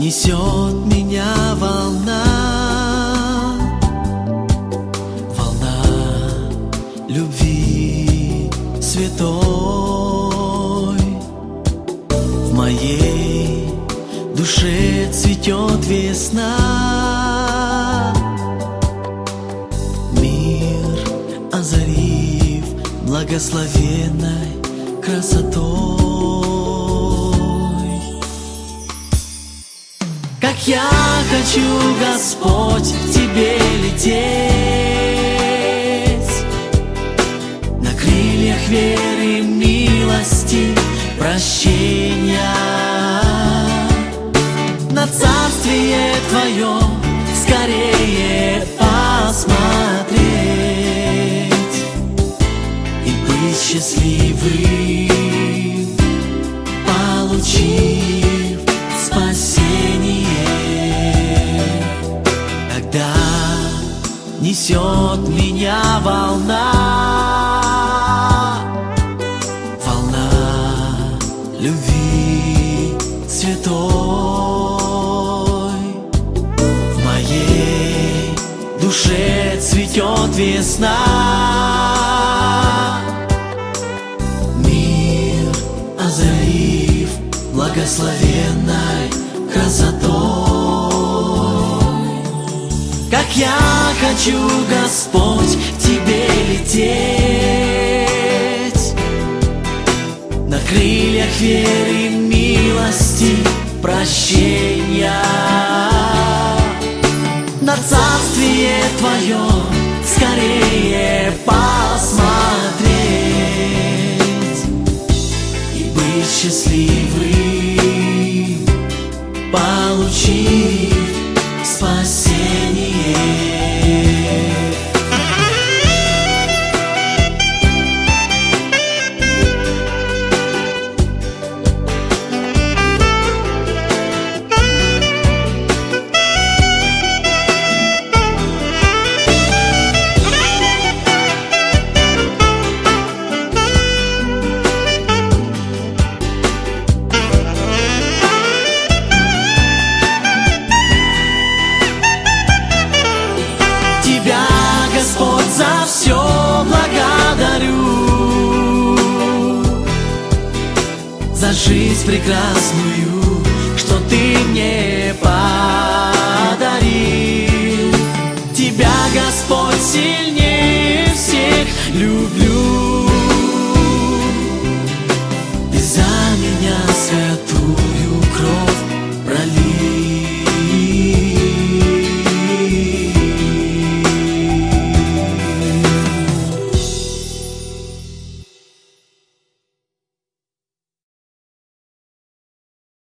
Несет меня волна, волна любви святой. В моей душе цветет весна, мир озарив благословенной красотой. Как я хочу, Господь, к Тебе лететь на крыльях веры, милости, прощения, на царствие Твое скорее посмотреть и быть счастливым, получив спасение. Когда несет меня волна, волна любви святой, в моей душе цветет весна, мир озарив благословенной красотой. Как я хочу, Господь, к Тебе лететь на крыльях веры, милости, прощения, на царствие Твое скорее посмотреть и быть счастливым, получив спасение. За все благодарю, за жизнь прекрасную, что Ты мне подарил. Тебя, Господь, сильнее всех люблю.